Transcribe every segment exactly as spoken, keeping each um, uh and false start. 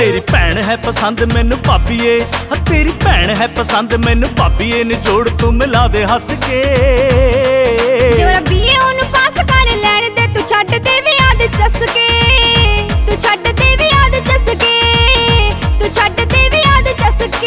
तेरी भैन है पसंद मैनू भाभीए, तेरी भैन है पसंद मैनू भाभीए, निजोड़ तू मिला दे हस के। तेरा बीए ओनू पास कर लैण दे, तू छड्ड दे वे याद चसके, तू छड्ड दे वे याद चसके, तू छड्ड दे वे याद चसके।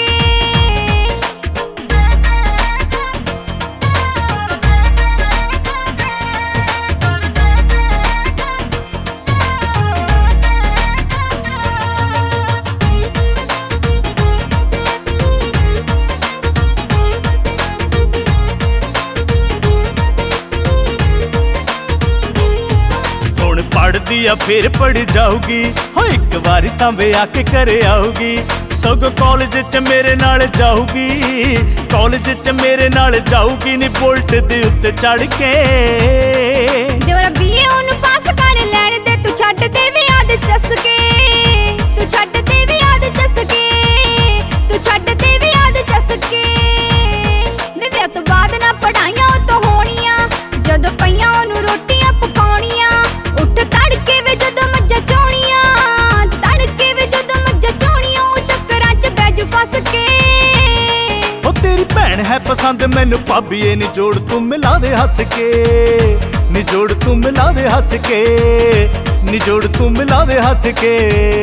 पढ़दी आ फिर पढ़ जाऊगी, हो एक बारी तां वे आके घरे आऊगी। सगों कॉलेज च मेरे नाल जाऊगी, कॉलेज च मेरे नाल जाऊगी, नी बुलट दे उत्ते चढ़ के। तेरा बीए ओनू पास कर लैण दे, तू छड्ड दे वे याद चसके, तू छड्ड दे वे याद चसके, तू छड्ड दे वे याद चसके। वे विआह तो बाद ना पढ़ाइयां तो होणियां, जदों पईयां ओनू रोटियां पकाउणियां। उठ तड़के वे जदों मज्जां चोणियां, तड़के वे जदों मज्जां चोणियां, ओ चक्करां च बैजू फस के। ओ तेरी भैन है पसंद मैनू भाभीए, निजोड़ तू मिला दे हस के, निजोड़ तू मिला दे हस के, निजोड़ तू मिला दे हस के।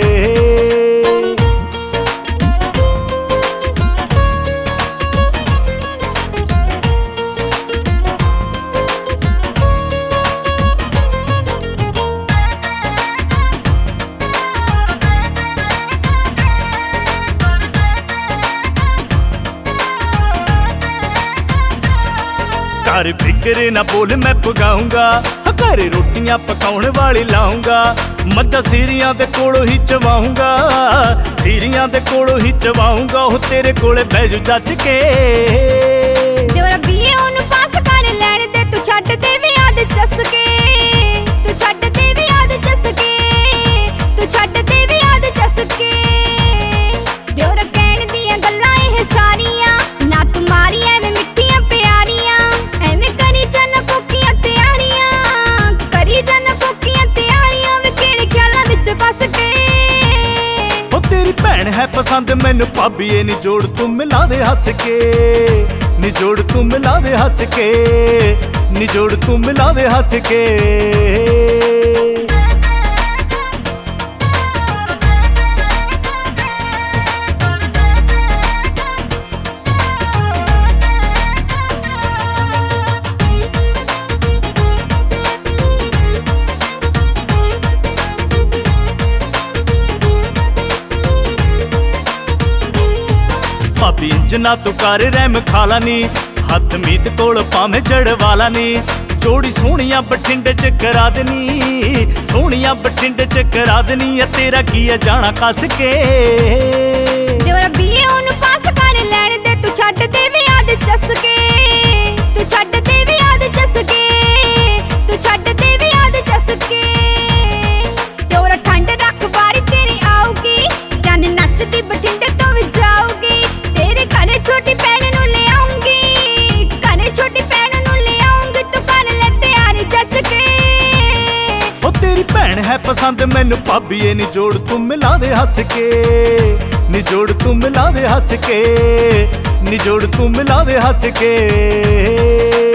घर फिक्रे ना बोल मैं पगाऊंगा, घरे रोटियां पकाउण वाली लाऊंगा। मज्जां सीरियां दे कोलों ही चवाऊंगा, सीरियां दे कोलों ही चवाऊंगा, हो तेरे कोले बैजू जच के। तेरा बीए ओनू पास कर लैण दे, तू छड्ड दे वे याद चसके, तू छड्ड दे वे याद चसके, तू छड्ड दे वे याद चसके। तेरा कहण दियां गल्लां एह सारियां, ना तू मारी एवें मिट्टियां प्यारियां, एवें करी जन कोकियां तैयारियां, करी जन कोकियां तैयारियां, वे किहड़े ख्यालां विच फस के। ओ तेरी भैन है पसंद मैनू भाभीए, निजोड़ तू मिला दे हस के, निजोड़ तू मिला दे हस के, निजोड़ तू मिला दे हस के। भाभी इंजना तू कर रैम खाला नी, हथ मीत कोल भावें चढ़वाला नी। जोड़ी सोहणियां बठिंडे च करा देनी, सोहणियां बठिंडे च करा देनी, तेरा की है जाना कस के। तेरा बीए ओनू पास कर लैण दे, तू छड्ड दे वे याद चसके, तू छड्ड दे वे याद चसके, तू छड्ड दे वे याद चसके। तेरा ठंड रख बारी तेरी आऊगी, जन नचदी बठिंडे तो भी जाऊगी। तेरे घरे छोटी भैन नू ले आऊंगी, घरे छोटी भैन नू ले आऊंगी, तू कर ले तैयारी जच के। ओ तेरी भैन है पसंद मैनू भाभीए, निजोड़ तू मिला दे हस के, निजोड़ तू मिला दे हस के, निजोड़ तू मिला दे हस के।